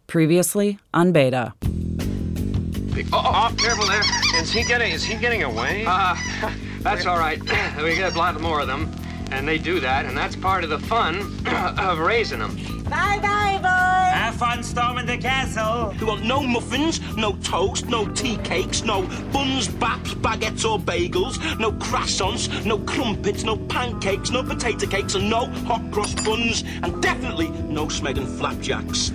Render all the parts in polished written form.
Previously on Beta. Oh, careful there. Is he getting away? That's all right. We get a lot more of them, and they do that, and that's part of the fun of raising them. Bye-bye, boys! Have fun storming the castle. We want no muffins, no toast, no tea cakes, no buns, baps, baguettes or bagels, no croissants, no crumpets, no pancakes, no potato cakes, and no hot cross buns, and definitely no Smeggen flapjacks.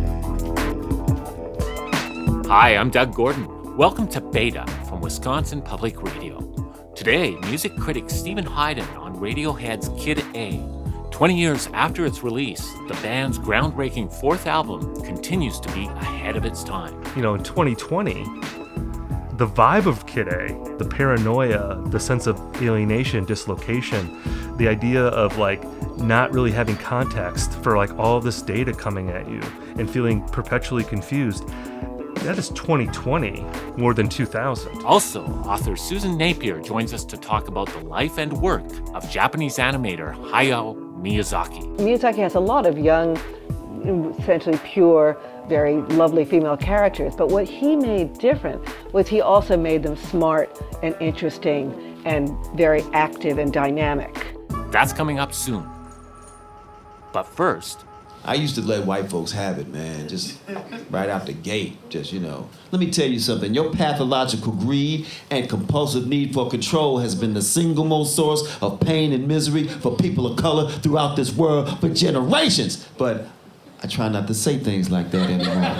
Hi, I'm Doug Gordon. Welcome to Beta from Wisconsin Public Radio. Today, music critic Stephen Hyden on Radiohead's Kid A. 20 years after its release, the band's groundbreaking fourth album continues to be ahead of its time. You know, in 2020, the vibe of Kid A, the paranoia, the sense of alienation, dislocation, the idea of not really having context for all of this data coming at you and feeling perpetually confused, that is 2020 more than 2000. Also, author Susan Napier joins us to talk about the life and work of Japanese animator Hayao Miyazaki. Miyazaki has a lot of young, essentially pure, very lovely female characters, but what he made different was he also made them smart and interesting and very active and dynamic. That's coming up soon. But first, I used to let white folks have it, man, just right out the gate, Let me tell you something. Your pathological greed and compulsive need for control has been the single most source of pain and misery for people of color throughout this world for generations. But I try not to say things like that anymore.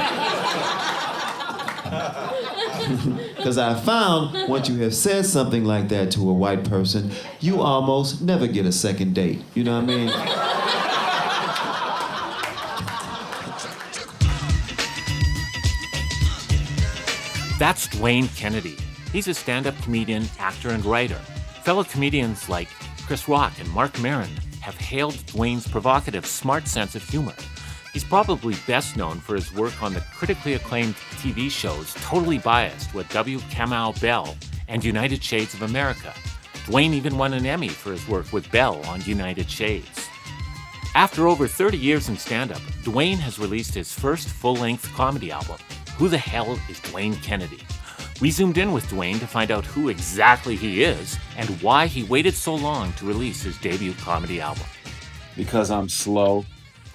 Because I found once you have said something like that to a white person, you almost never get a second date. You know what I mean? that's Dwayne Kennedy. He's a stand-up comedian, actor, and writer. Fellow comedians like Chris Rock and Marc Maron have hailed Dwayne's provocative, smart sense of humor. He's probably best known for his work on the critically acclaimed TV shows Totally Biased with W. Kamau Bell and United Shades of America. Dwayne even won an Emmy for his work with Bell on United Shades. After over 30 years in stand-up, Dwayne has released his first full-length comedy album, Who the Hell is Dwayne Kennedy? We zoomed in with Dwayne to find out who exactly he is and why he waited so long to release his debut comedy album. Because I'm slow.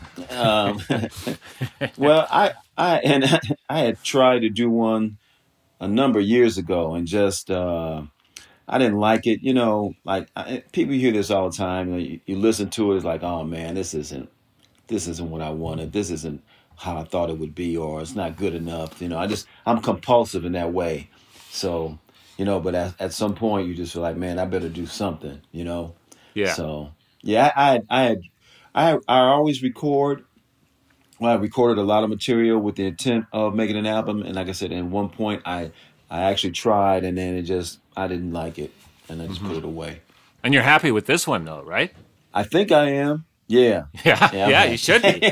Well, I had tried to do one a number of years ago and just I didn't like it. You know, people hear this all the time. You listen to it, it's like, oh man, this isn't what I wanted. This isn't how I thought it would be, or it's not good enough. You know, I'm compulsive in that way. So, you know, but at some point you just feel like, man, I better do something. You know. Yeah. So yeah, I always record. Well, I recorded a lot of material with the intent of making an album, and like I said, at one point I actually tried, and then I didn't like it, and I just put it away. And you're happy with this one, though, right? I think I am. Yeah. Yeah, you should be.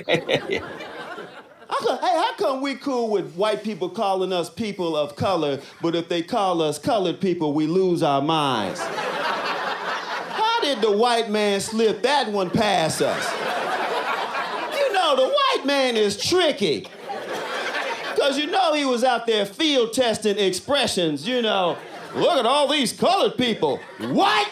How come we cool with white people calling us people of color, but if they call us colored people, we lose our minds? How did the white man slip that one past us? You know, the white man is tricky. Because you know he was out there field testing expressions, you know. Look at all these colored people. What?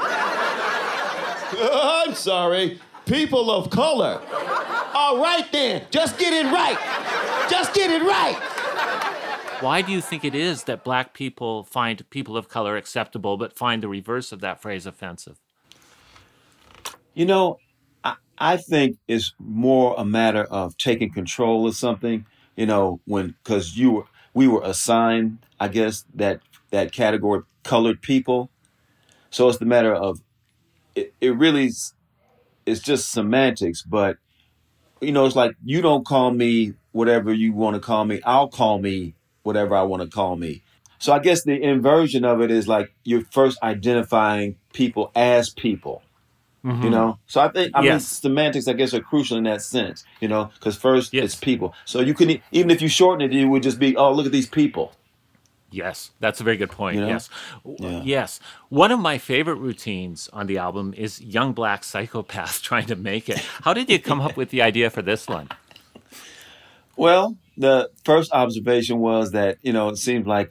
I'm sorry. People of color. All right then. Just get it right. Just get it right. Why do you think it is that black people find people of color acceptable but find the reverse of that phrase offensive? You know, I think it's more a matter of taking control of something, you know, because we were assigned, I guess, that category, colored people. So it's the matter of, it really it's just semantics, but, you know, it's like, you don't call me whatever you want to call me. I'll call me whatever I want to call me. So I guess the inversion of it is like you're first identifying people as people. Mm-hmm. You know, so I mean, semantics, I guess, are crucial in that sense, you know, because first it's people. So you can, even if you shorten it, it would just be, oh, look at these people. Yes, that's a very good point. You know? Yes. Yeah. Yes. One of my favorite routines on the album is young black psychopaths trying to make it. How did you come up with the idea for this one? Well, the first observation was that, it seems like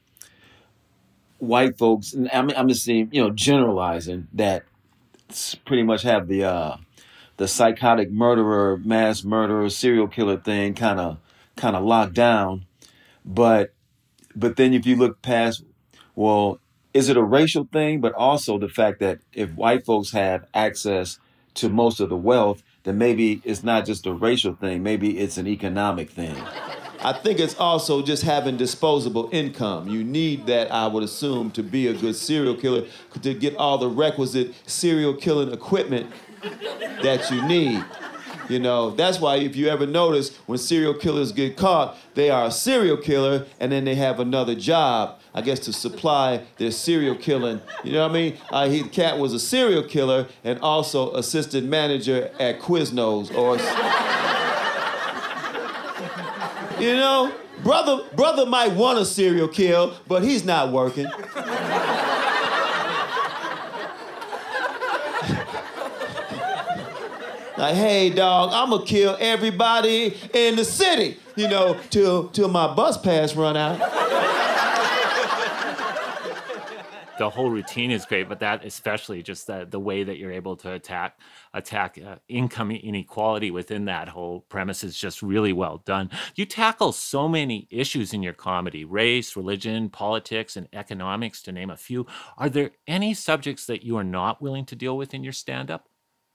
white folks, and I'm just saying, generalizing, that pretty much have the psychotic murderer, mass murderer, serial killer thing kind of locked down. But then if you look past, well, is it a racial thing? But also the fact that if white folks have access to most of the wealth, then maybe it's not just a racial thing. Maybe it's an economic thing. I think it's also just having disposable income. You need that, I would assume, to be a good serial killer, to get all the requisite serial killing equipment that you need. That's why if you ever notice when serial killers get caught, they are a serial killer and then they have another job, I guess, to supply their serial killing. You know what I mean? Cat was a serial killer and also assistant manager at Quiznos. Brother might want a serial kill, but he's not working. Like, hey, dog, I'm gonna kill everybody in the city, till my bus pass run out. The whole routine is great, but that especially just the way that you're able to attack income inequality within that whole premise is just really well done. You tackle so many issues in your comedy: race, religion, politics, and economics, to name a few. Are there any subjects that you are not willing to deal with in your stand-up?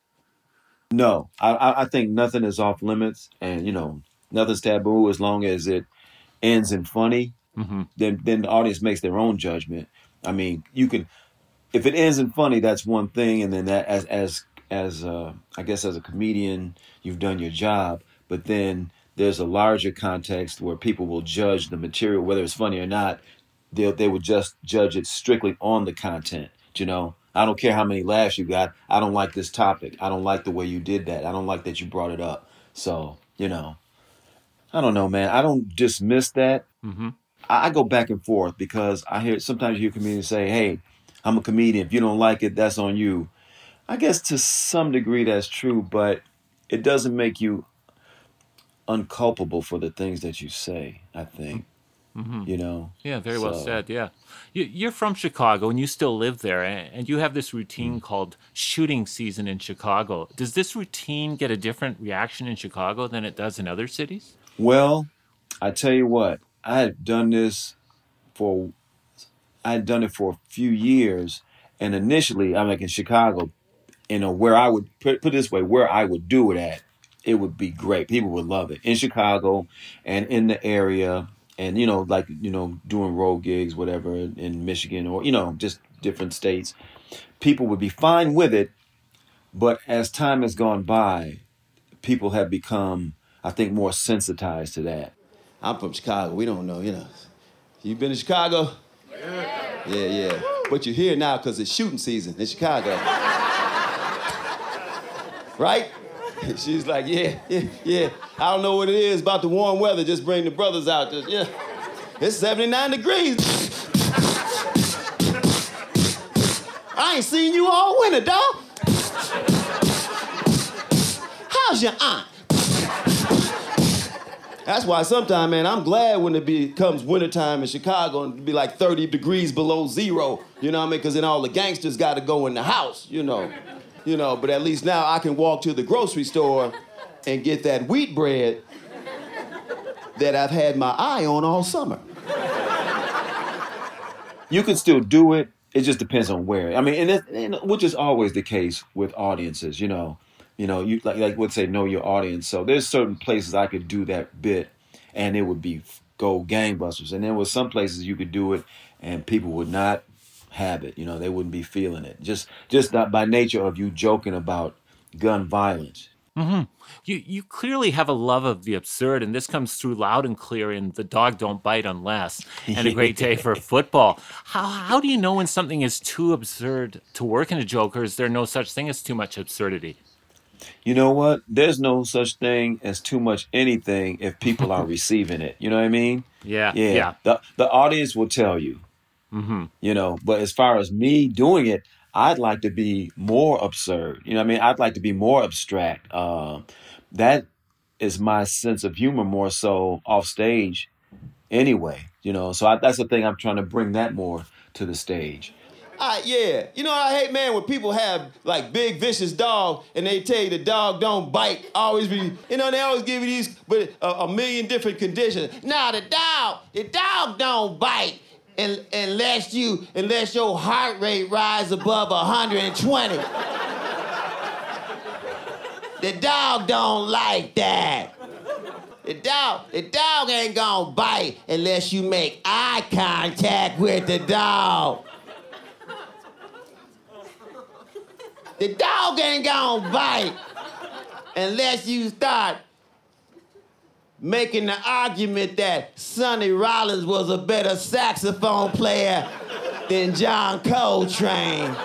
No, I think nothing is off limits, and nothing's taboo as long as it ends in funny. Mm-hmm. Then the audience makes their own judgment. I mean, you can, if it ends in funny, that's one thing, and then that as I guess as a comedian, you've done your job. But then there's a larger context where people will judge the material, whether it's funny or not. They would just judge it strictly on the content. I don't care how many laughs you got. I don't like this topic. I don't like the way you did that. I don't like that you brought it up. So, I don't know, man. I don't dismiss that. Mm-hmm. I go back and forth because sometimes you hear comedians say, hey, I'm a comedian. If you don't like it, that's on you. I guess to some degree that's true, but it doesn't make you unculpable for the things that you say, I think. Mm-hmm. Yeah, very well said. Yeah. You're from Chicago and you still live there, and you have this routine called shooting season in Chicago. Does this routine get a different reaction in Chicago than it does in other cities? Well, I tell you what, I had done it for a few years, and initially, I'm like in Chicago, where I would put it this way, where I would do it at, it would be great. People would love it in Chicago and in the area. And, doing road gigs, whatever, in Michigan or, just different states, people would be fine with it. But as time has gone by, people have become, I think, more sensitized to that. I'm from Chicago. We don't know, You been to Chicago? Yeah. But you're here now because it's shooting season in Chicago. Right? She's like, yeah. I don't know what it is about the warm weather. Just bring the brothers out. It's 79 degrees. I ain't seen you all winter, dog. How's your aunt? That's why sometimes, man, I'm glad when it becomes wintertime in Chicago and it be like 30 degrees below zero. You know what I mean? Because then all the gangsters got to go in the house, But at least now I can walk to the grocery store and get that wheat bread that I've had my eye on all summer. You can still do it. It just depends on where. I mean, and which is always the case with audiences. You like would say know your audience. So there's certain places I could do that bit, and it would go gangbusters. And there was some places you could do it, and people would not have it. They wouldn't be feeling it. Just not by nature of you joking about gun violence. Mm-hmm. You clearly have a love of the absurd, and this comes through loud and clear in The Dog Don't Bite Unless and A Great Day for Football. How do you know when something is too absurd to work in a joke, or is there no such thing as too much absurdity? You know what? There's no such thing as too much anything if people are receiving it. You know what I mean? Yeah. The audience will tell you. Mm-hmm. But as far as me doing it, I'd like to be more absurd. I'd like to be more abstract. That is my sense of humor more so off stage anyway, So that's the thing. I'm trying to bring that more to the stage. Yeah. You know what I hate, man, when people have like big vicious dog and they tell you the dog don't bite. Always be, they always give you these, but a million different conditions. Nah, the dog don't bite unless your heart rate rise above 120. The dog don't like that. The dog ain't gonna bite unless you make eye contact with the dog. The dog ain't gonna bite unless you start making the argument that Sonny Rollins was a better saxophone player than John Coltrane.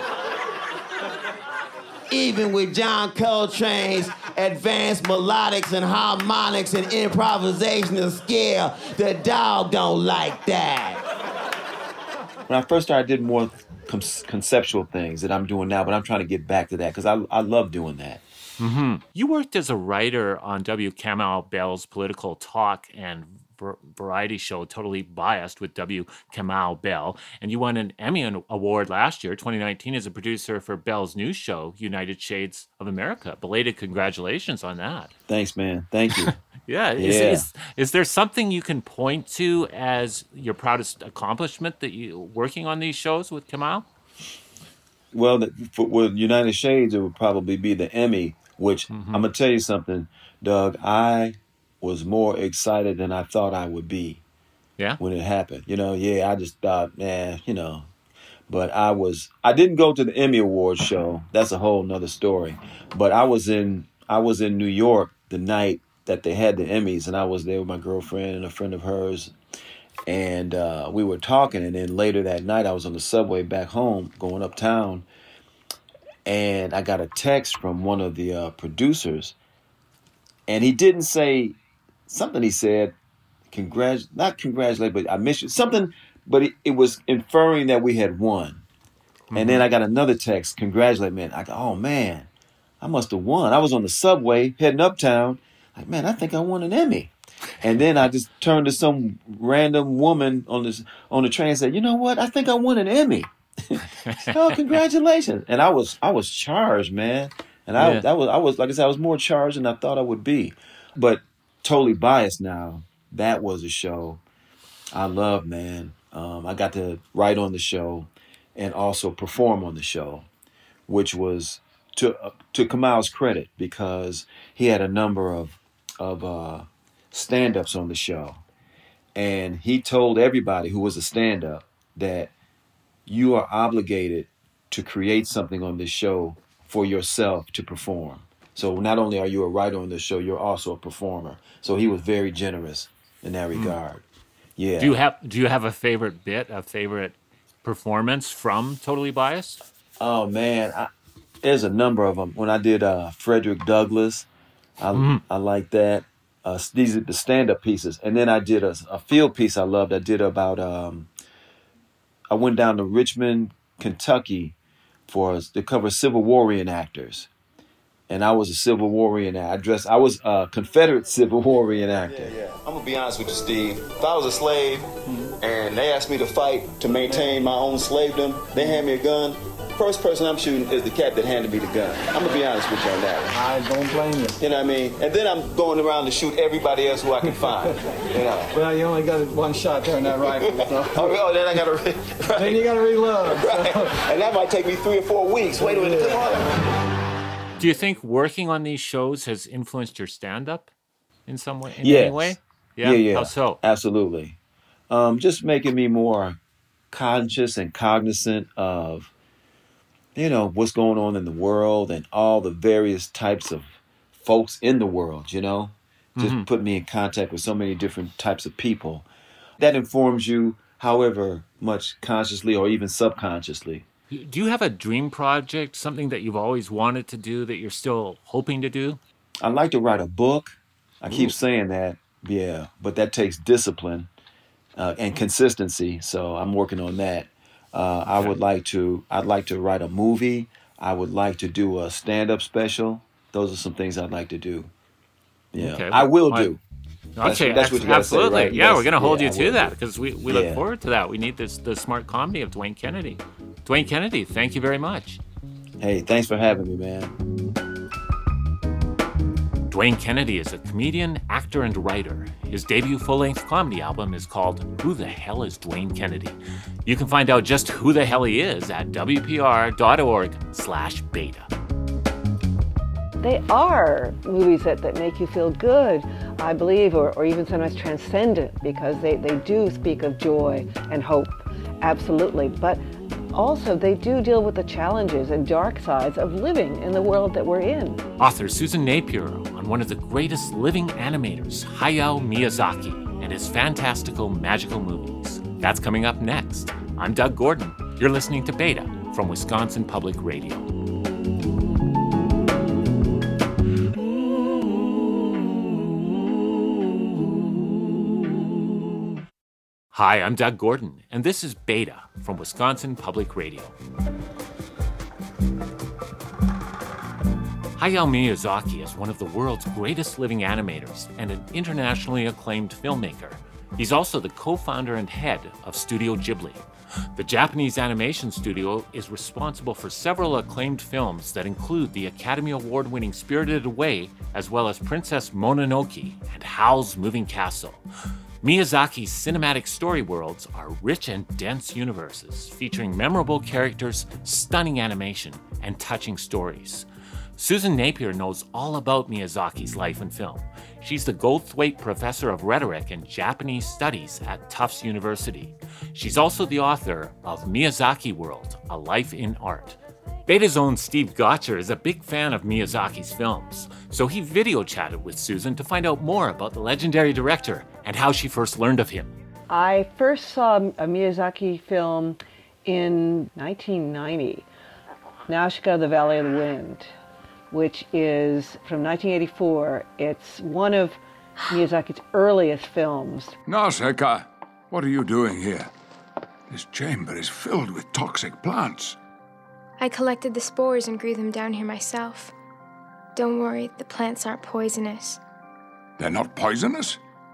Even with John Coltrane's advanced melodics and harmonics and improvisational skill, the dog don't like that. When I first started, I did more conceptual things that I'm doing now, but I'm trying to get back to that because I love doing that. Mm-hmm. You worked as a writer on W. Kamau Bell's political talk and variety show Totally Biased with W. Kamau Bell, and you won an Emmy Award last year, 2019, as a producer for Bell's new show, United Shades of America. Belated congratulations on that. Thanks, man. Thank you. Yeah. Is there something you can point to as your proudest accomplishment that you working on these shows with Kamau? Well, with United Shades, it would probably be the Emmy, which I'm going to tell you something, Doug. I was more excited than I thought I would be when it happened. I just thought, but I didn't go to the Emmy Awards show. That's a whole nother story. But I was in New York the night that they had the Emmys, and I was there with my girlfriend and a friend of hers. And we were talking, and then later that night I was on the subway back home going uptown, and I got a text from one of the producers, and he didn't say something. He said, not congratulate, but I miss you, something, but it was inferring that we had won. And then I got another text, congratulate, man. I go, oh man, I must have won. I was on the subway heading uptown, like, man, I think I won an Emmy. And then I just turned to some random woman on the train and said, you know what? I think I won an Emmy. Oh, congratulations. And I was charged, man. And I was like I said, I was more charged than I thought I would be. But Totally Biased now, that was a show I love, man. I got to write on the show and also perform on the show, which was to Kamau's credit because he had a number of stand-ups on the show, and he told everybody who was a stand-up that you are obligated to create something on this show for yourself to perform. So not only are you a writer on the show, you're also a performer. So he was very generous in that regard. Yeah. Do you have a favorite bit, a favorite performance from Totally Biased? Oh man, there's a number of them. When I did Frederick Douglass, I like that. These are the stand-up pieces. And then I did a field piece I loved. I did about, I went down to Richmond, Kentucky to cover Civil War reenactors. And I was a Civil War reenactor. I was a Confederate Civil War reenactor. Yeah. I'm going to be honest with you, Steve. If I was a slave and they asked me to fight to maintain my own slavedom, they hand me a gun, first person I'm shooting is the cat that handed me the gun. I'm going to be honest with you on that. I don't blame you. You know what I mean? And then I'm going around to shoot everybody else who I can find. Well, you only got one shot there in that rifle. So. Then I got to... Right. Then you got to reload. Right. So. And that might take me 3 or 4 weeks. Wait a minute, come on. Do you think working on these shows has influenced your stand-up in some way? Yes. Any way? Yeah. How so? Absolutely. Just making me more conscious and cognizant of, what's going on in the world and all the various types of folks in the world, Just put me in contact with so many different types of people. That informs you however much consciously or even subconsciously. Do you have a dream project, something that you've always wanted to do that you're still hoping to do? I'd like to write a book. I keep saying that, but that takes discipline and consistency. So I'm working on that. I'd like to write a movie. I would like to do a stand-up special. Those are some things I'd like to do. Yeah, Okay, I will well, do. Okay, That's what you gotta say, absolutely. right? Yeah, Yes. we're going to hold Yeah, you I to will that do. because we look Yeah. forward to that. We need the smart comedy of Dwayne Kennedy. Dwayne Kennedy, thank you very much. Hey, thanks for having me, man. Dwayne Kennedy is a comedian, actor, and writer. His debut full-length comedy album is called Who the Hell is Dwayne Kennedy? You can find out just who the hell he is at wpr.org/beta. They are movies that make you feel good, I believe, or even sometimes transcendent, because they do speak of joy and hope, absolutely. But also, they do deal with the challenges and dark sides of living in the world that we're in. Author Susan Napier on one of the greatest living animators, Hayao Miyazaki, and his fantastical magical movies. That's coming up next. I'm Doug Gordon. You're listening to Beta from Wisconsin Public Radio. Hi, I'm Doug Gordon, and this is Beta from Wisconsin Public Radio. Hayao Miyazaki is one of the world's greatest living animators and an internationally acclaimed filmmaker. He's also the co-founder and head of Studio Ghibli. The Japanese animation studio is responsible for several acclaimed films that include the Academy Award-winning Spirited Away, as well as Princess Mononoke and Howl's Moving Castle. Miyazaki's cinematic story worlds are rich and dense universes featuring memorable characters, stunning animation, and touching stories. Susan Napier knows all about Miyazaki's life and film. She's the Goldthwait Professor of Rhetoric and Japanese Studies at Tufts University. She's also the author of Miyazaki World, A Life in Art. Beta's own Steve Gotcher is a big fan of Miyazaki's films, so he video chatted with Susan to find out more about the legendary director and how she first learned of him. I first saw a Miyazaki film in 1990, Nausicaa, the Valley of the Wind, which is from 1984. It's one of Miyazaki's earliest films. Nausicaa, what are you doing here? This chamber is filled with toxic plants. I collected the spores and grew them down here myself. Don't worry, the plants aren't poisonous. They're not poisonous?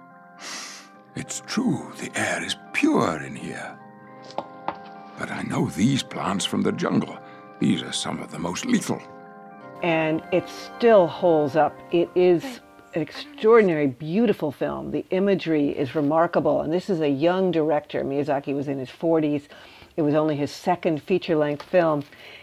It's true, the air is pure in here. But I know these plants from the jungle. These are some of the most lethal. And it still holds up. It is an extraordinary, beautiful film. The imagery is remarkable. And this is a young director. Miyazaki was in his 40s. It was only his second feature-length film.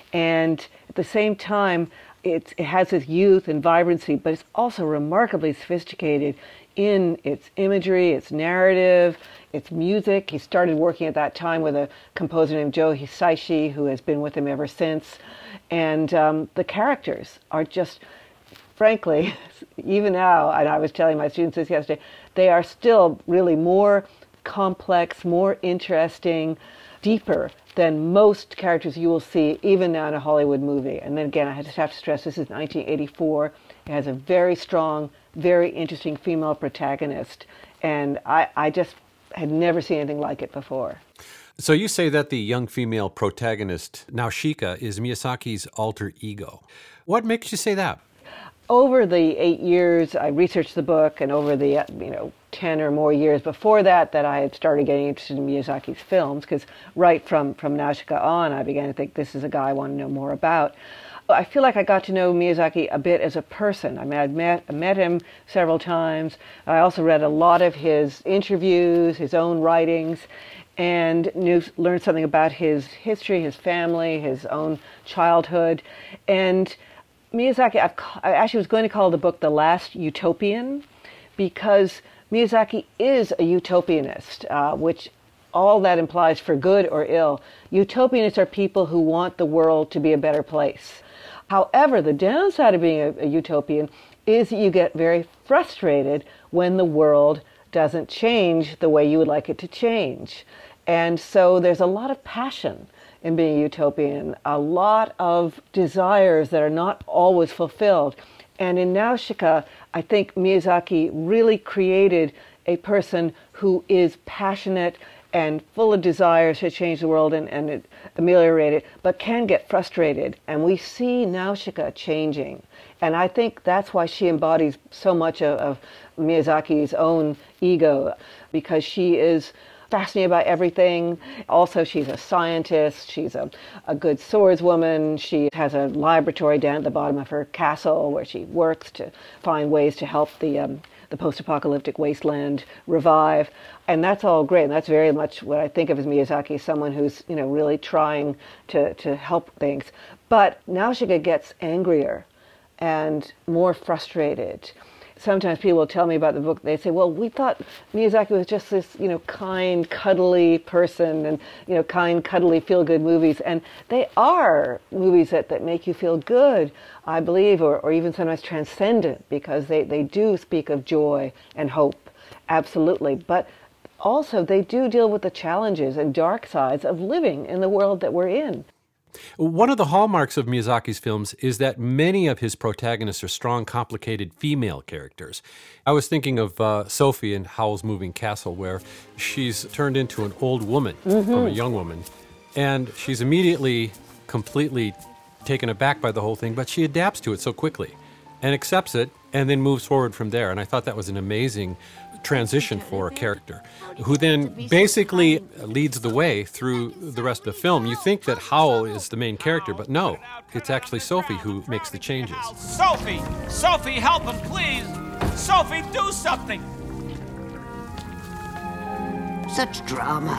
And at the same time, it has this youth and vibrancy, but it's also remarkably sophisticated in its imagery, its narrative, its music. He started working at that time with a composer named Joe Hisaishi, who has been with him ever since. And the characters are just, frankly, even now, and I was telling my students this yesterday, they are still really more complex, more interesting, deeper than most characters you will see even now in a Hollywood movie. And then again, I just have to stress, this is 1984. It has a very strong, very interesting female protagonist. And I just had never seen anything like it before. So you say that the young female protagonist, Nausicaa, is Miyazaki's alter ego. What makes you say that? Over the 8 years I researched the book, and over the 10 or more years before that I had started getting interested in Miyazaki's films, because right from Nausicaa on, I began to think this is a guy I want to know more about. I feel like I got to know Miyazaki a bit as a person. I mean, I met him several times. I also read a lot of his interviews, his own writings, and learned something about his history, his family, his own childhood. And Miyazaki, I actually was going to call the book The Last Utopian, because Miyazaki is a utopianist, which all that implies for good or ill. Utopianists are people who want the world to be a better place. However, the downside of being a utopian is that you get very frustrated when the world doesn't change the way you would like it to change. And so there's a lot of passion in being a utopian, a lot of desires that are not always fulfilled. And in Nausicaa, I think Miyazaki really created a person who is passionate and full of desires to change the world and ameliorate it, but can get frustrated. And we see Nausicaa changing. And I think that's why she embodies so much of Miyazaki's own ego, because she is fascinated by everything. Also, she's a scientist. She's a good swordswoman. She has a laboratory down at the bottom of her castle where she works to find ways to help the post-apocalyptic wasteland revive. And that's all great. And that's very much what I think of as Miyazaki, someone who's, really trying to help things. But Nausicaa gets angrier and more frustrated. Sometimes people will tell me about the book. They say, well, we thought Miyazaki was just this, kind, cuddly person and, kind, cuddly, feel-good movies. And they are movies that make you feel good, I believe, or even sometimes transcendent, because they do speak of joy and hope, absolutely. But also they do deal with the challenges and dark sides of living in the world that we're in. One of the hallmarks of Miyazaki's films is that many of his protagonists are strong, complicated female characters. I was thinking of Sophie in Howl's Moving Castle, where she's turned into an old woman from a young woman, and she's immediately completely taken aback by the whole thing, but she adapts to it so quickly and accepts it and then moves forward from there. And I thought that was an amazing transition for a character who then basically leads the way through the rest of the film. You think that Howl is the main character, but no, it's actually Sophie who makes the changes. Sophie! Sophie, help him, please! Sophie, do something! Such drama.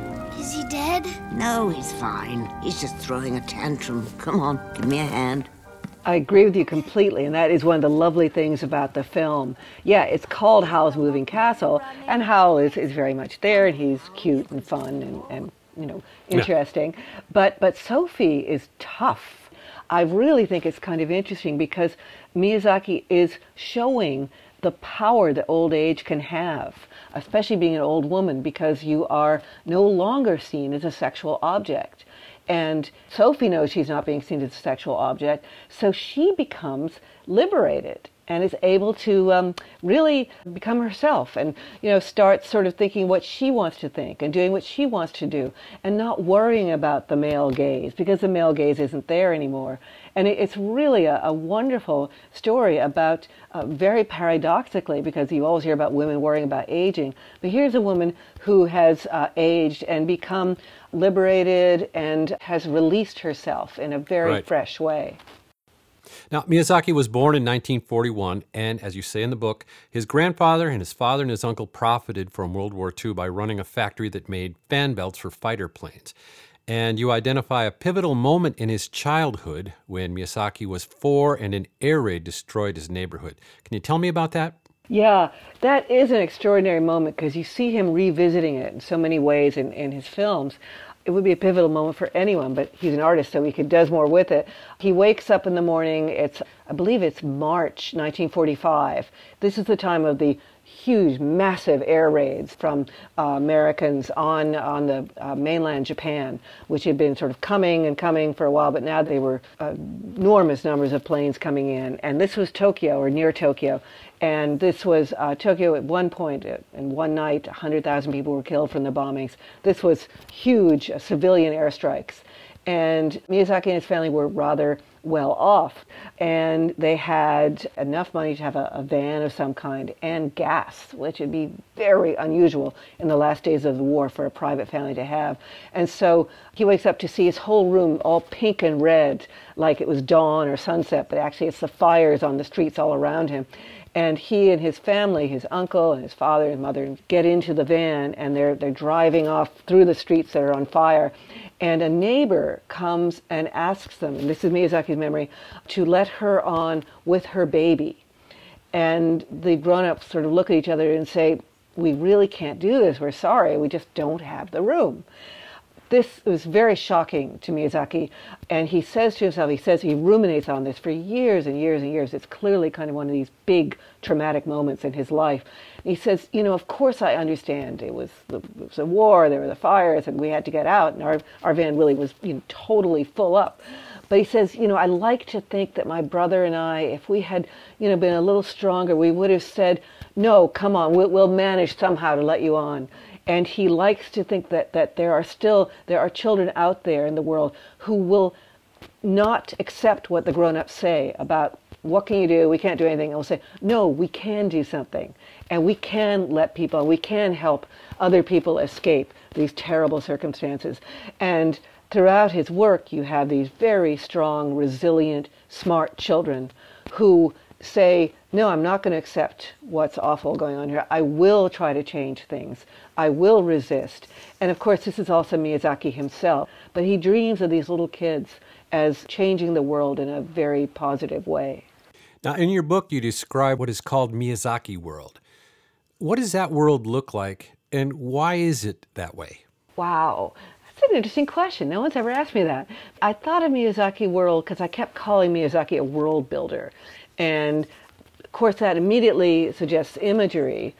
Is he dead? No, he's fine. He's just throwing a tantrum. Come on, give me a hand. I agree with you completely, and that is one of the lovely things about the film. Yeah, it's called Howl's Moving Castle, and Howl is very much there, and he's cute and fun and interesting. Yeah. But Sophie is tough. I really think it's kind of interesting because Miyazaki is showing the power that old age can have, especially being an old woman, because you are no longer seen as a sexual object. And Sophie knows she's not being seen as a sexual object, so she becomes liberated and is able to really become herself and, start sort of thinking what she wants to think and doing what she wants to do and not worrying about the male gaze, because the male gaze isn't there anymore. And it's really a wonderful story about, very paradoxically, because you always hear about women worrying about aging, but here's a woman who has aged and become liberated and has released herself in a very fresh way. Now, Miyazaki was born in 1941, and as you say in the book, his grandfather and his father and his uncle profited from World War II by running a factory that made fan belts for fighter planes. And you identify a pivotal moment in his childhood when Miyazaki was 4 and an air raid destroyed his neighborhood. Can you tell me about that? Yeah, that is an extraordinary moment because you see him revisiting it in so many ways in his films. It would be a pivotal moment for anyone, but he's an artist, so he does more with it. He wakes up in the morning, I believe it's March 1945. This is the time of the huge, massive air raids from Americans on the mainland Japan, which had been sort of coming for a while, but now they were enormous numbers of planes coming in. And this was Tokyo, or near Tokyo. And this was Tokyo at one point, in one night, 100,000 people were killed from the bombings. This was huge civilian airstrikes. And Miyazaki and his family were rather well off. And they had enough money to have a van of some kind and gas, which would be very unusual in the last days of the war for a private family to have. And so he wakes up to see his whole room all pink and red, like it was dawn or sunset, but actually it's the fires on the streets all around him. And he and his family, his uncle and his father and mother, get into the van, and they're driving off through the streets that are on fire. And a neighbor comes and asks them, and this is Miyazaki's memory, to let her on with her baby. And the grown-ups sort of look at each other and say, we really can't do this, we're sorry, we just don't have the room. This was very shocking to Miyazaki, and he says to himself, he ruminates on this for years and years and years. It's clearly kind of one of these big traumatic moments in his life. And he says, of course I understand. It was a war, there were the fires, and we had to get out, and our van really was totally full up. But he says, I like to think that my brother and I, if we had, been a little stronger, we would have said, no, come on, we'll manage somehow to let you on. And he likes to think that there are children out there in the world who will not accept what the grown-ups say about what can you do, we can't do anything. And we'll say, no, we can do something. And we can we can help other people escape these terrible circumstances. And throughout his work, you have these very strong, resilient, smart children who say, no, I'm not going to accept what's awful going on here. I will try to change things. I will resist. And of course, this is also Miyazaki himself. But he dreams of these little kids as changing the world in a very positive way. Now, in your book, you describe what is called Miyazaki World. What does that world look like, and why is it that way? Wow. That's an interesting question. No one's ever asked me that. I thought of Miyazaki World because I kept calling Miyazaki a world builder. And of course, that immediately suggests imagery.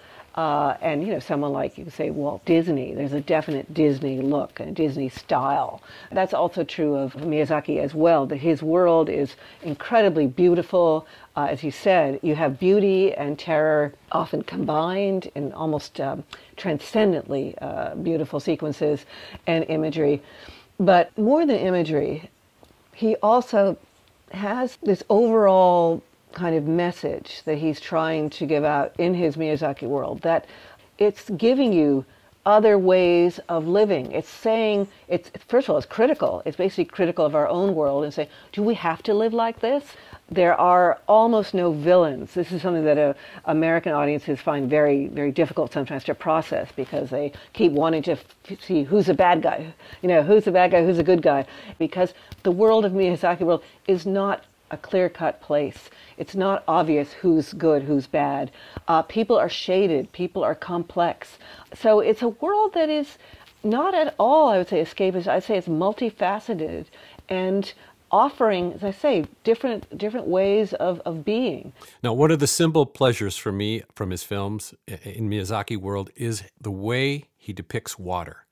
And, someone like, you could say, Walt Disney, there's a definite Disney look and Disney style. That's also true of Miyazaki as well, that his world is incredibly beautiful. As you said, you have beauty and terror often combined in almost transcendently beautiful sequences and imagery. But more than imagery, he also has this overall kind of message that he's trying to give out in his Miyazaki world, that it's giving you other ways of living. It's saying, first of all, it's critical. It's basically critical of our own world and saying, do we have to live like this? There are almost no villains. This is something that American audiences find very, very difficult sometimes to process because they keep wanting to see who's a bad guy, who's the bad guy, who's a good guy, because the world of Miyazaki world is not a clear-cut place. It's not obvious who's good, who's bad. People are shaded. People are complex. So it's a world that is not at all, I would say, escapist. I'd say it's multifaceted and offering, as I say, different ways of being. Now, one of the simple pleasures for me from his films in Miyazaki world is the way he depicts water.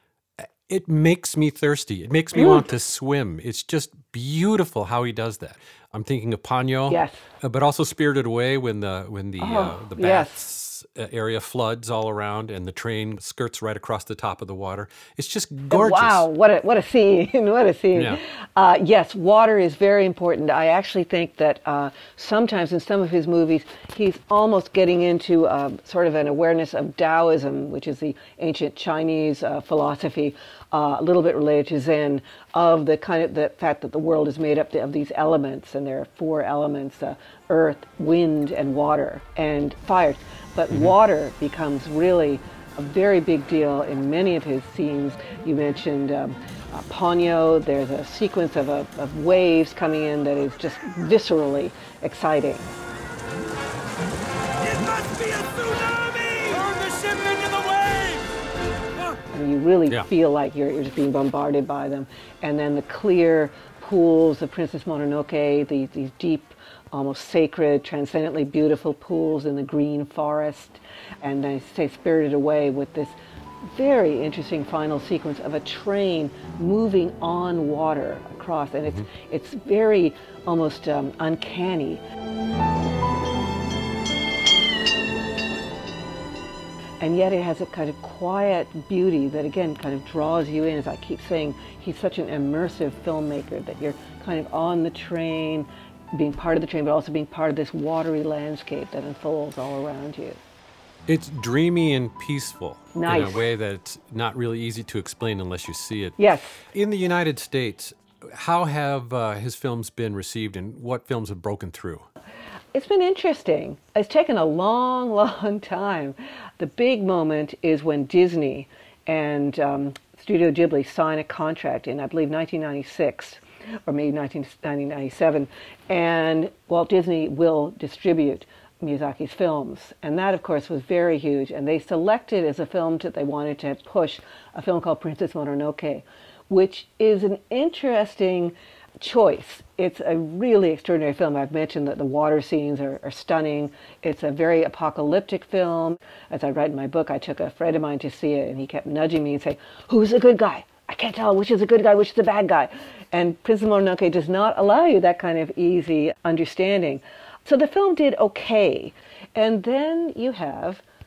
It makes me thirsty. It makes me want to swim. It's just beautiful how he does that. I'm thinking of Ponyo, yes, but also Spirited Away when the baths area floods all around and the train skirts right across the top of the water. It's just gorgeous. Wow, what a scene! What a scene! Yeah. Yes, water is very important. I actually think that sometimes in some of his movies, he's almost getting into sort of an awareness of Taoism, which is the ancient Chinese philosophy, a little bit related to Zen, of the fact that the world is made up of these elements, and there are 4 elements: earth, wind, and water, and fire. But water becomes really a very big deal in many of his scenes. You mentioned Ponyo. There's a sequence of waves coming in that is just viscerally exciting. It must be a tsunami! Turn the ship into the waves! I mean, you really feel like you're just being bombarded by them. And then the clear pools of Princess Mononoke, these deep, almost sacred, transcendently beautiful pools in the green forest. And I say Spirited Away with this very interesting final sequence of a train moving on water across. And it's very almost uncanny. And yet it has a kind of quiet beauty that, again, kind of draws you in. As I keep saying, he's such an immersive filmmaker that you're kind of on the train, being part of the train, but also being part of this watery landscape that unfolds all around you. It's dreamy and peaceful Nice. in a way that's not really easy to explain unless you see it. Yes. In the United States, how have his films been received, and what films have broken through? It's been interesting. It's taken a long, long time. The big moment is when Disney and Studio Ghibli sign a contract in, I believe, 1996 or maybe 1997, and Walt Disney will distribute Miyazaki's films. And that, of course, was very huge. And they selected as a film that they wanted to push a film called Princess Mononoke, which is an interesting choice. It's a really extraordinary film. I've mentioned that the water scenes are stunning. It's a very apocalyptic film. As I write in my book, I took a friend of mine to see it, and he kept nudging me and saying, "Who's the good guy? I can't tell which is a good guy, which is the bad guy." And Princess Mononoke does not allow you that kind of easy understanding. So the film did okay. And then you have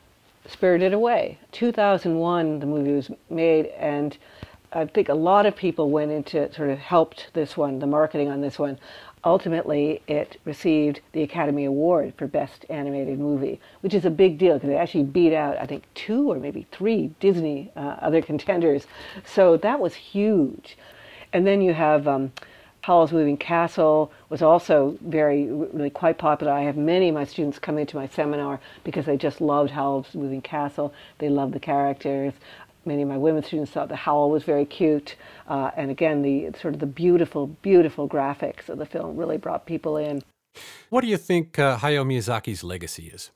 Spirited Away. 2001, the movie was made, and I think a lot of people went into sort of helped this one, the marketing on this one. Ultimately, it received the Academy Award for Best Animated Movie, which is a big deal because it actually beat out, I think, 2 or maybe 3 Disney other contenders. So that was huge. And then you have Howl's Moving Castle was also really quite popular. I have many of my students come into my seminar because they just loved Howl's Moving Castle. They loved the characters. Many of my women students thought the Howl was very cute. And again, the sort of the beautiful, beautiful graphics of the film really brought people in. What do you think Hayao Miyazaki's legacy is?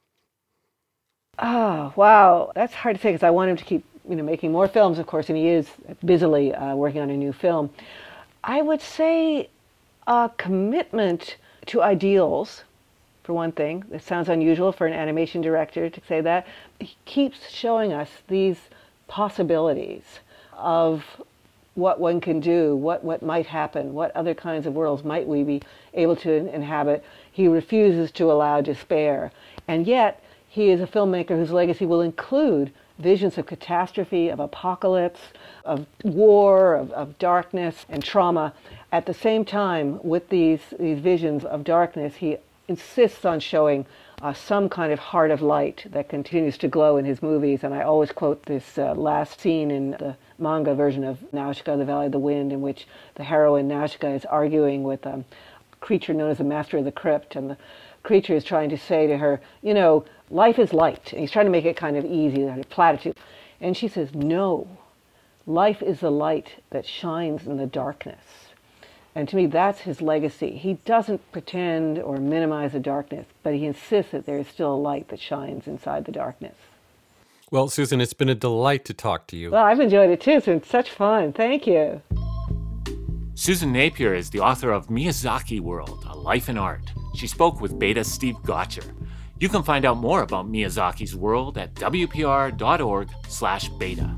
Oh, wow. That's hard to say because I want him to keep making more films, of course, and he is busily working on a new film. I would say a commitment to ideals, for one thing. It sounds unusual for an animation director to say that. He keeps showing us these possibilities of what one can do, what might happen, what other kinds of worlds might we be able to inhabit. He refuses to allow despair. And yet, he is a filmmaker whose legacy will include visions of catastrophe, of apocalypse, of war, of darkness and trauma. At the same time, with these visions of darkness, he insists on showing some kind of heart of light that continues to glow in his movies. And I always quote this last scene in the manga version of Nausicaa, The Valley of the Wind, in which the heroine Nausicaa is arguing with a creature known as the Master of the Crypt. And the creature is trying to say to her, life is light. And he's trying to make it kind of easy, kind of platitude. And she says, no, life is the light that shines in the darkness. And to me, that's his legacy. He doesn't pretend or minimize the darkness, but he insists that there is still a light that shines inside the darkness. Well, Susan, it's been a delight to talk to you. Well, I've enjoyed it too. It's been such fun. Thank you. Susan Napier is the author of Miyazaki World, A Life in Art. She spoke with Beta's Steve Gotcher. You can find out more about Miyazaki's World at wpr.org/beta.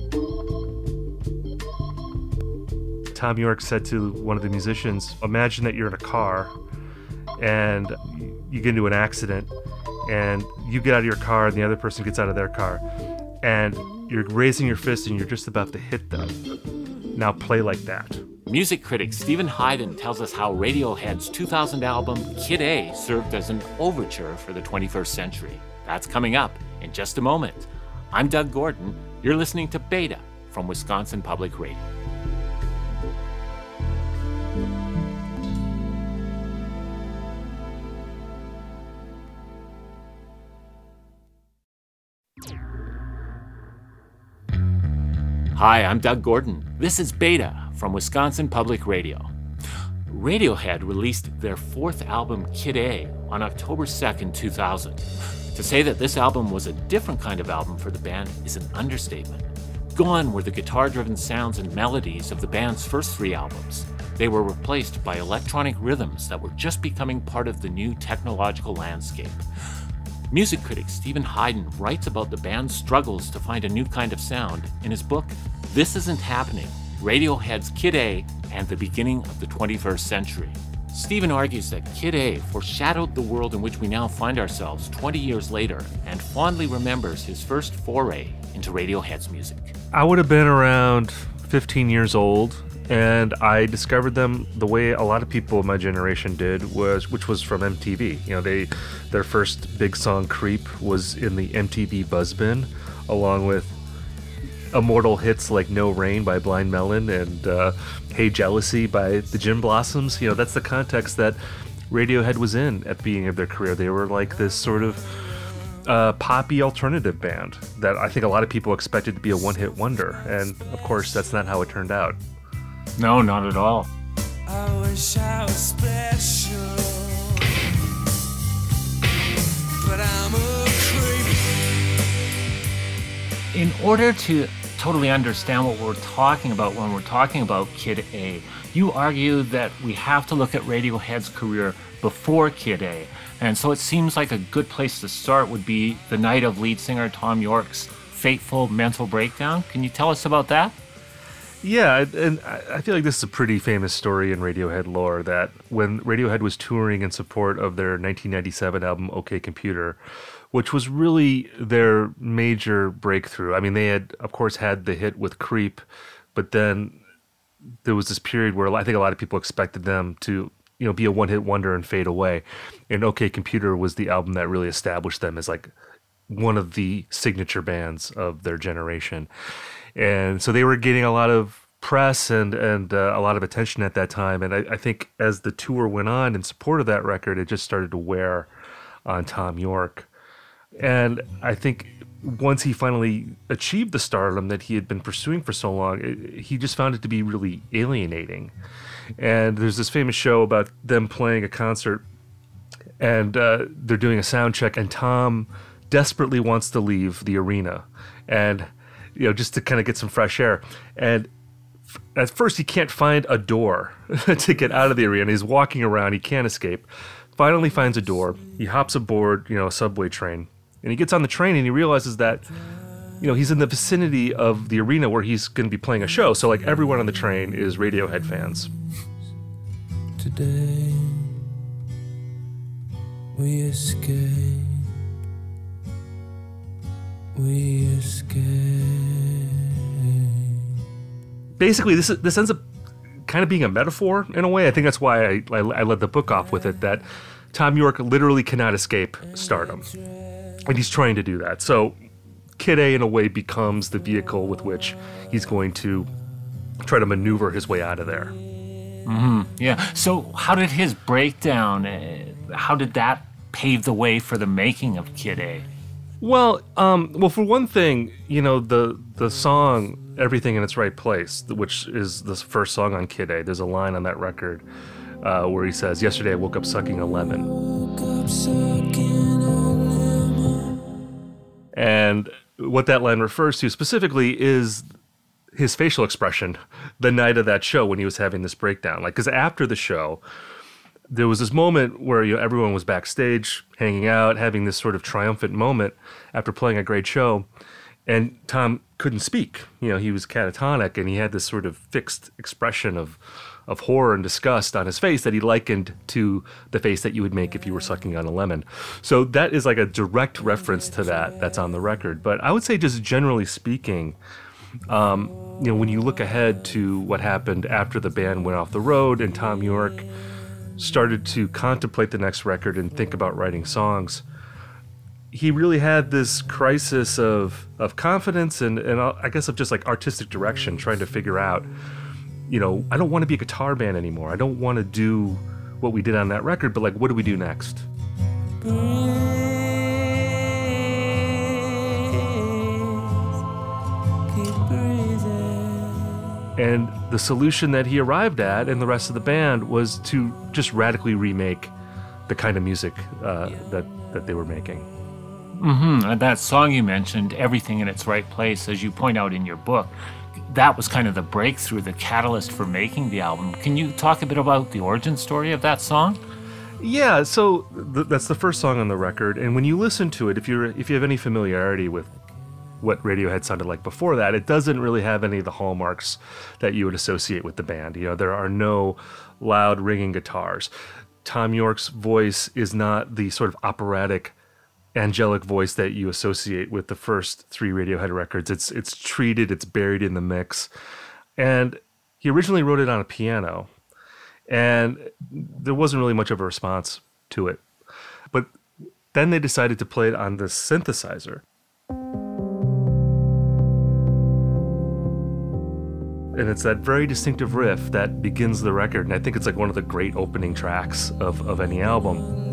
Tom York said to one of the musicians, imagine that you're in a car and you get into an accident and you get out of your car and the other person gets out of their car and you're raising your fist and you're just about to hit them. Now play like that. Music critic Stephen Hyden tells us how Radiohead's 2000 album Kid A served as an overture for the 21st century. That's coming up in just a moment. I'm Doug Gordon. You're listening to Beta from Wisconsin Public Radio. Hi, I'm Doug Gordon. This is Beta from Wisconsin Public Radio. Radiohead released their 4th album, Kid A, on October 2nd, 2000. To say that this album was a different kind of album for the band is an understatement. Gone were the guitar-driven sounds and melodies of the band's first 3 albums. They were replaced by electronic rhythms that were just becoming part of the new technological landscape. Music critic Stephen Hyden writes about the band's struggles to find a new kind of sound in his book, This Isn't Happening, Radiohead's Kid A and the Beginning of the 21st Century. Stephen argues that Kid A foreshadowed the world in which we now find ourselves 20 years later and fondly remembers his first foray into Radiohead's music. I would have been around 15 years old, and I discovered them the way a lot of people in my generation did, which was from MTV. Their first big song, Creep, was in the MTV Buzzbin, along with immortal hits like No Rain by Blind Melon and Hey Jealousy by the Gin Blossoms. That's the context that Radiohead was in at the beginning of their career. They were like this sort of poppy alternative band that I think a lot of people expected to be a one-hit wonder. And of course, that's not how it turned out. No, not at all. I wish I was special, but I'm a creep. In order to totally understand what we're talking about when we're talking about Kid A, you argue that we have to look at Radiohead's career before Kid A. And so it seems like a good place to start would be the night of lead singer Tom York's fateful mental breakdown. Can you tell us about that? Yeah, and I feel like this is a pretty famous story in Radiohead lore, that when Radiohead was touring in support of their 1997 album OK Computer, which was really their major breakthrough. I mean, they had, of course, had the hit with Creep, but then there was this period where I think a lot of people expected them to, be a one-hit wonder and fade away. And OK Computer was the album that really established them as like one of the signature bands of their generation. And so they were getting a lot of press and a lot of attention at that time. And I think as the tour went on in support of that record, it just started to wear on Thom Yorke. And I think once he finally achieved the stardom that he had been pursuing for so long, he just found it to be really alienating. And there's this famous show about them playing a concert, and they're doing a sound check, and Tom desperately wants to leave the arena, and just to kind of get some fresh air. And at first, he can't find a door to get out of the arena. He's walking around, he can't escape. Finally finds a door. He hops aboard, a subway train. And he gets on the train and he realizes that, he's in the vicinity of the arena where he's going to be playing a show. So, like, everyone on the train is Radiohead fans. Today, we escape. We escape. Basically, this ends up kind of being a metaphor in a way. I think that's why I led the book off with it, that Thom Yorke literally cannot escape stardom. And he's trying to do that. So Kid A, in a way, becomes the vehicle with which he's going to try to maneuver his way out of there. Mm-hmm. Yeah. So how did his breakdown, how did that pave the way for the making of Kid A? Well, for one thing, the song Everything in Its Right Place, which is the first song on Kid A, there's a line on that record where he says, "Yesterday I woke up sucking a lemon." And what that line refers to specifically is his facial expression the night of that show when he was having this breakdown. Like, because after the show, there was this moment where everyone was backstage, hanging out, having this sort of triumphant moment after playing a great show, and Tom couldn't speak. He was catatonic, and he had this sort of fixed expression of horror and disgust on his face that he likened to the face that you would make if you were sucking on a lemon. So that is like a direct reference to that's on the record. But I would say, just generally speaking, when you look ahead to what happened after the band went off the road and Thom Yorke started to contemplate the next record and think about writing songs, he really had this crisis of confidence and I guess of just like artistic direction, trying to figure out, I don't want to be a guitar band anymore. I don't want to do what we did on that record, but like, what do we do next? And the solution that he arrived at and the rest of the band was to just radically remake the kind of music that they were making. Mm-hmm. And that song you mentioned, Everything in Its Right Place, as you point out in your book, that was kind of the breakthrough, the catalyst for making the album. Can you talk a bit about the origin story of that song? Yeah, so that's the first song on the record, and when you listen to it, if you have any familiarity with what Radiohead sounded like before that, it doesn't really have any of the hallmarks that you would associate with the band. There are no loud ringing guitars. Thom Yorke's voice is not the sort of operatic, angelic voice that you associate with the first three Radiohead records. It's treated, it's buried in the mix. And he originally wrote it on a piano, and there wasn't really much of a response to it. But then they decided to play it on the synthesizer. And it's that very distinctive riff that begins the record, and I think it's like one of the great opening tracks of any album.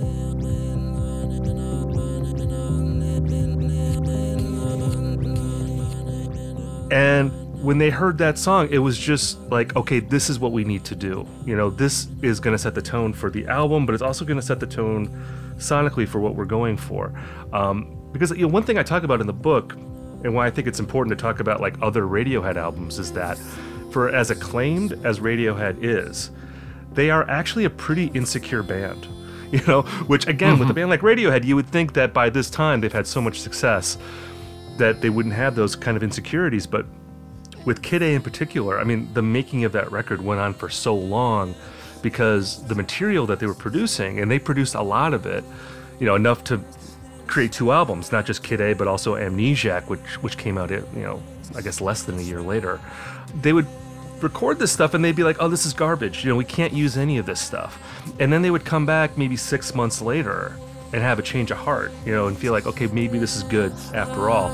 And when they heard that song, it was just like, okay, this is what we need to do. This is going to set the tone for the album, but it's also going to set the tone sonically for what we're going for. Because one thing I talk about in the book, and why I think it's important to talk about like other Radiohead albums, is that for as acclaimed as Radiohead is, they are actually a pretty insecure band. Which again, with a band like Radiohead, you would think that by this time they've had so much success that they wouldn't have those kind of insecurities. But with Kid A in particular, I mean, the making of that record went on for so long because the material that they were producing, and they produced a lot of it, enough to create 2 albums, not just Kid A, but also Amnesiac, which came out, I guess less than a year later. They would record this stuff and they'd be like, oh, this is garbage. We can't use any of this stuff. And then they would come back maybe 6 months later and have a change of heart, and feel like, okay, maybe this is good after all.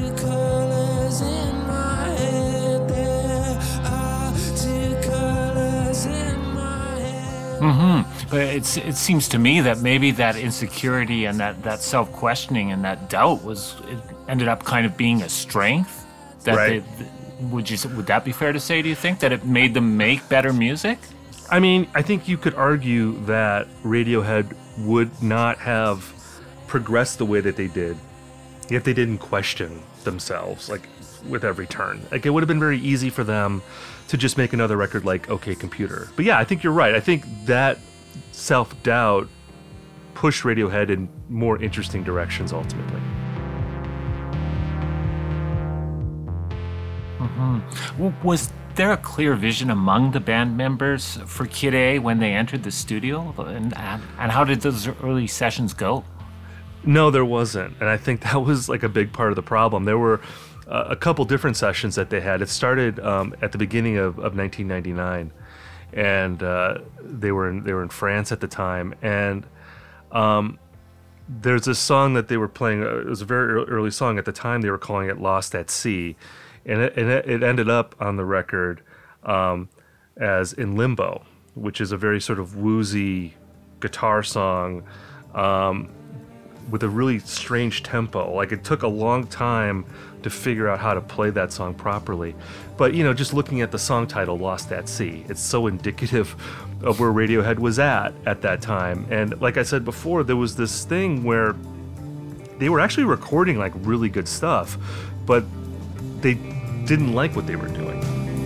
But it seems to me that maybe that insecurity and that self-questioning and that doubt it ended up kind of being a strength. That right. Would that be fair to say, do you think, that it made them make better music? I mean, I think you could argue that Radiohead would not have progressed the way that they did if they didn't question themselves, like, with every turn. Like, it would have been very easy for them to just make another record like OK Computer. But yeah, I think you're right. I think that self-doubt pushed Radiohead in more interesting directions ultimately. Was there a clear vision among the band members for Kid A when they entered the studio? And how did those early sessions go? No, there wasn't. And I think that was like a big part of the problem. There were a couple different sessions that they had. It started at the beginning of 1999. And they were in France at the time. And there's this song that they were playing. It was a very early song. At the time, they were calling it Lost at Sea. And it ended up on the record as In Limbo, which is a very sort of woozy guitar song with a really strange tempo. Like, it took a long time to figure out how to play that song properly. But, just looking at the song title, Lost at Sea, it's so indicative of where Radiohead was at that time. And like I said before, there was this thing where they were actually recording, like, really good stuff, but they didn't like what they were doing.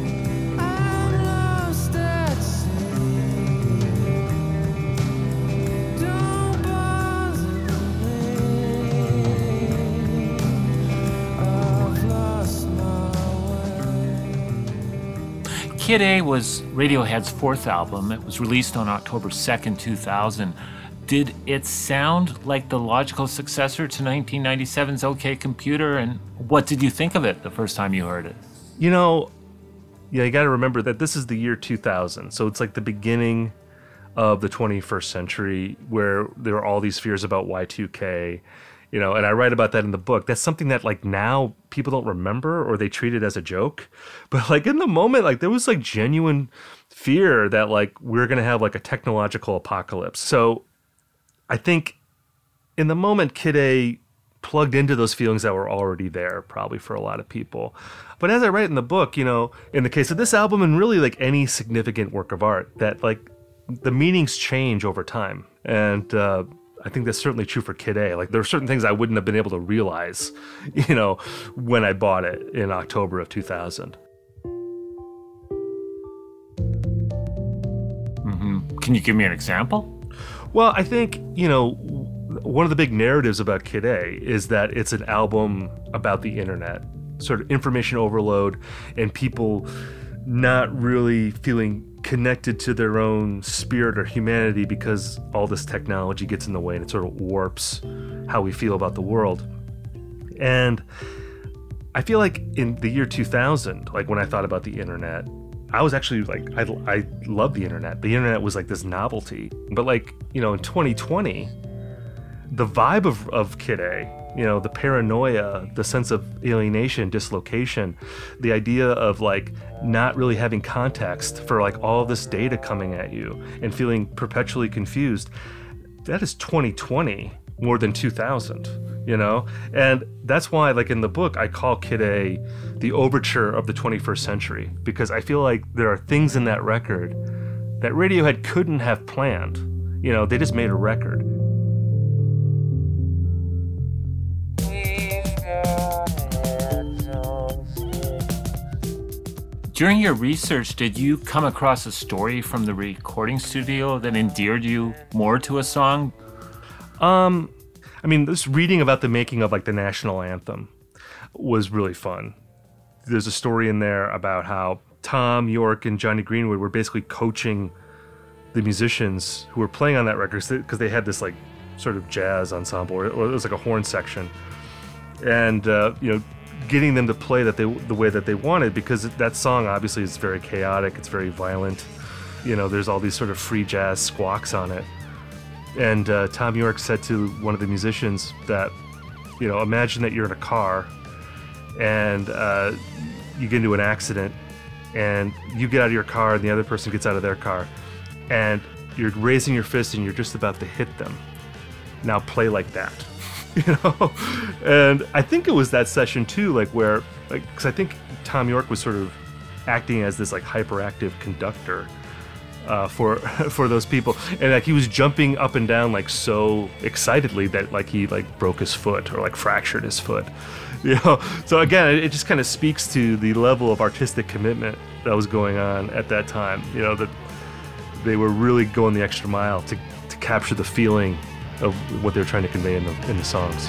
Kid A was Radiohead's 4th album. It was released on October 2nd, 2000. Did it sound like the logical successor to 1997's OK Computer? And what did you think of it the first time you heard it? You got to remember that this is the year 2000. So it's like the beginning of the 21st century where there are all these fears about Y2K, and I write about that in the book. That's something that, like, now people don't remember or they treat it as a joke. But, like, in the moment, like, there was, like, genuine fear that, like, we're going to have, like, a technological apocalypse. So I think in the moment, Kid A plugged into those feelings that were already there, probably for a lot of people. But as I write in the book, in the case of this album and really, like, any significant work of art, that, like, the meanings change over time. And I think that's certainly true for Kid A. Like, there are certain things I wouldn't have been able to realize, when I bought it in October of 2000. Can you give me an example? Well, I think, one of the big narratives about Kid A is that it's an album about the internet, sort of information overload, and people not really feeling connected to their own spirit or humanity because all this technology gets in the way and it sort of warps how we feel about the world. And I feel like in the year 2000, like, when I thought about the internet, I was actually like, I love the internet. The internet was like this novelty. But, like, in 2020, the vibe of Kid A, the paranoia, the sense of alienation, dislocation, the idea of, like, not really having context for, like, all this data coming at you and feeling perpetually confused, that is 2020 more than 2000, And that's why, like, in the book, I call Kid A the overture of the 21st century, because I feel like there are things in that record that Radiohead couldn't have planned. They just made a record. During your research, did you come across a story from the recording studio that endeared you more to a song? I mean, this reading about the making of, like, the national anthem was really fun. There's a story in there about how Tom York and Johnny Greenwood were basically coaching the musicians who were playing on that record, because they had this, like, sort of jazz ensemble, or it was like a horn section, and getting them to play the way that they wanted, because that song obviously is very chaotic, it's very violent. There's all these sort of free jazz squawks on it. And Thom Yorke said to one of the musicians that, imagine that you're in a car and you get into an accident, and you get out of your car and the other person gets out of their car, and you're raising your fist and you're just about to hit them. Now play like that. And I think it was that session too, because I think Thom Yorke was sort of acting as this hyperactive conductor for those people, and he was jumping up and down so excitedly that he broke his foot or fractured his foot. So again, it just kind of speaks to the level of artistic commitment that was going on at that time. That they were really going the extra mile to capture the feeling of what they were trying to convey in the songs.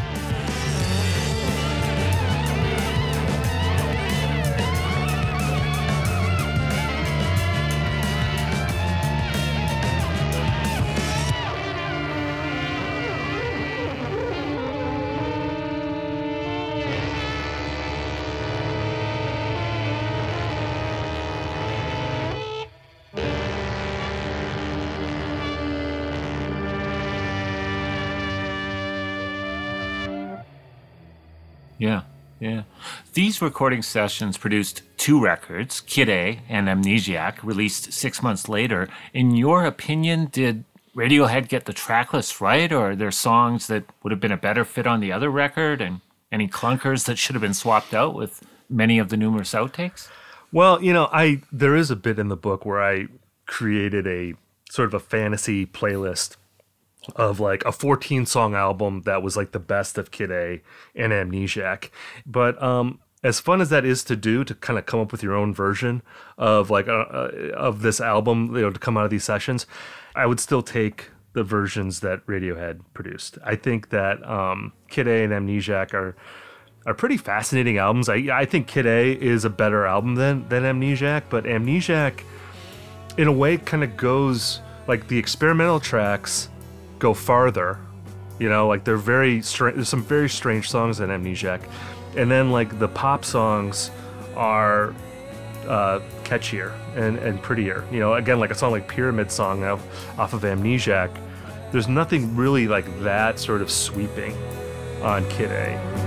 Yeah. These recording sessions produced 2 records, Kid A and Amnesiac, released 6 months later. In your opinion, did Radiohead get the track list right, or are there songs that would have been a better fit on the other record, and any clunkers that should have been swapped out with many of the numerous outtakes? Well, there is a bit in the book where I created a sort of a fantasy playlist of a 14-song album that was the best of Kid A and Amnesiac. But as fun as that is to do, to kind of come up with your own version of of this album, to come out of these sessions, I would still take the versions that Radiohead produced. I think that Kid A and Amnesiac are pretty fascinating albums. I think Kid A is a better album than Amnesiac, but Amnesiac, in a way, kind of goes the experimental tracks go farther, they're very strange. There's some very strange songs in Amnesiac, and then the pop songs are catchier and prettier. Again, a song like Pyramid Song off of Amnesiac, there's nothing really that sort of sweeping on Kid A.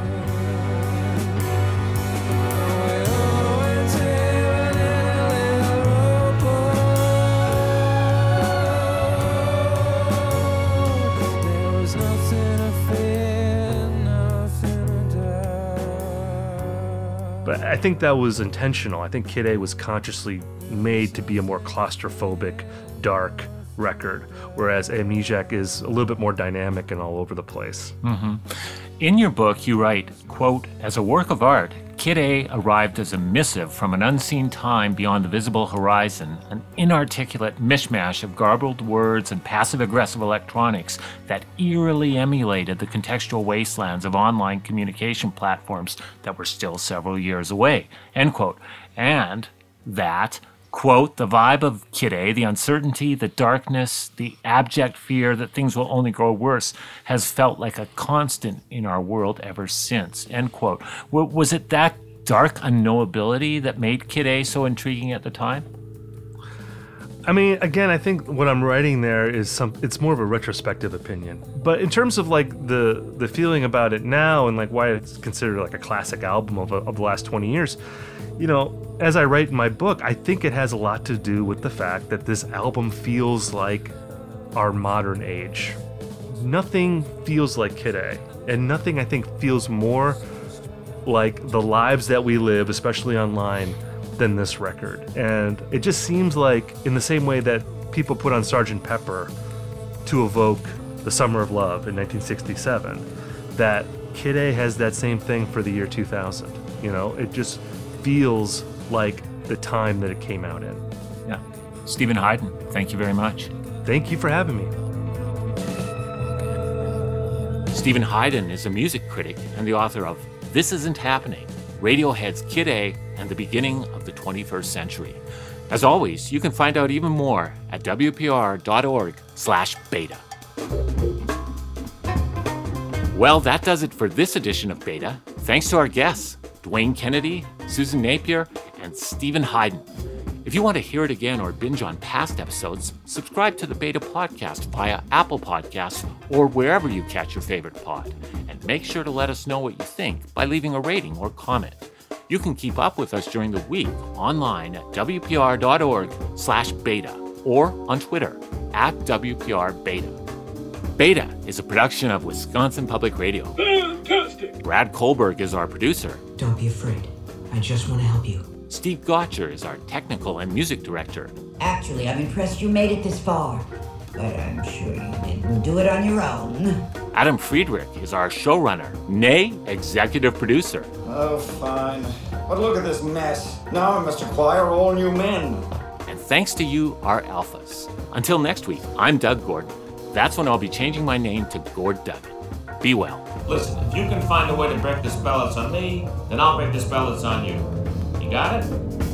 But I think that was intentional. I think Kid A was consciously made to be a more claustrophobic, dark record, whereas Amnesiac is a little bit more dynamic and all over the place. Mm-hmm. In your book, you write, quote, "As a work of art, Kid A arrived as a missive from an unseen time beyond the visible horizon, an inarticulate mishmash of garbled words and passive-aggressive electronics that eerily emulated the contextual wastelands of online communication platforms that were still several years away," end quote. And that, quote, "the vibe of Kid A, the uncertainty, the darkness, the abject fear that things will only grow worse, has felt like a constant in our world ever since," end quote. Was it that dark unknowability that made Kid A so intriguing at the time? I mean, again, I think what I'm writing there is it's more of a retrospective opinion. But in terms of the feeling about it now and why it's considered a classic album of the last 20 years, as I write in my book, I think it has a lot to do with the fact that this album feels like our modern age. Nothing feels like Kid A, and nothing, I think, feels more like the lives that we live, especially online, than this record. And it just seems like, in the same way that people put on Sgt. Pepper to evoke the Summer of Love in 1967, that Kid A has that same thing for the year 2000. It just feels like the time that it came out in. Yeah. Stephen Hyden, thank you very much. Thank you for having me. Stephen Hyden is a music critic and the author of This Isn't Happening, Radiohead's Kid A and the Beginning of the 21st Century. As always, you can find out even more at wpr.org/beta. Well, that does it for this edition of Beta. Thanks to our guests, Dwayne Kennedy, Susan Napier, and Stephen Hayden. If you want to hear it again or binge on past episodes, subscribe to the Beta Podcast via Apple Podcasts or wherever you catch your favorite pod. And make sure to let us know what you think by leaving a rating or comment. You can keep up with us during the week online at wpr.org/beta or on Twitter @WPRBeta. Beta is a production of Wisconsin Public Radio. Fantastic! Brad Kohlberg is our producer. Don't be afraid. I just want to help you. Steve Gotcher is our technical and music director. Actually, I'm impressed you made it this far. But I'm sure you didn't do it on your own. Adam Friedrich is our showrunner, nay, executive producer. Oh, fine. But look at this mess. Now I must acquire all new men. And thanks to you, our alphas. Until next week, I'm Doug Gordon. That's when I'll be changing my name to Gord Duggan. Be well. Listen, if you can find a way to break the spell that's on me, then I'll break the spell that's on you. You got it?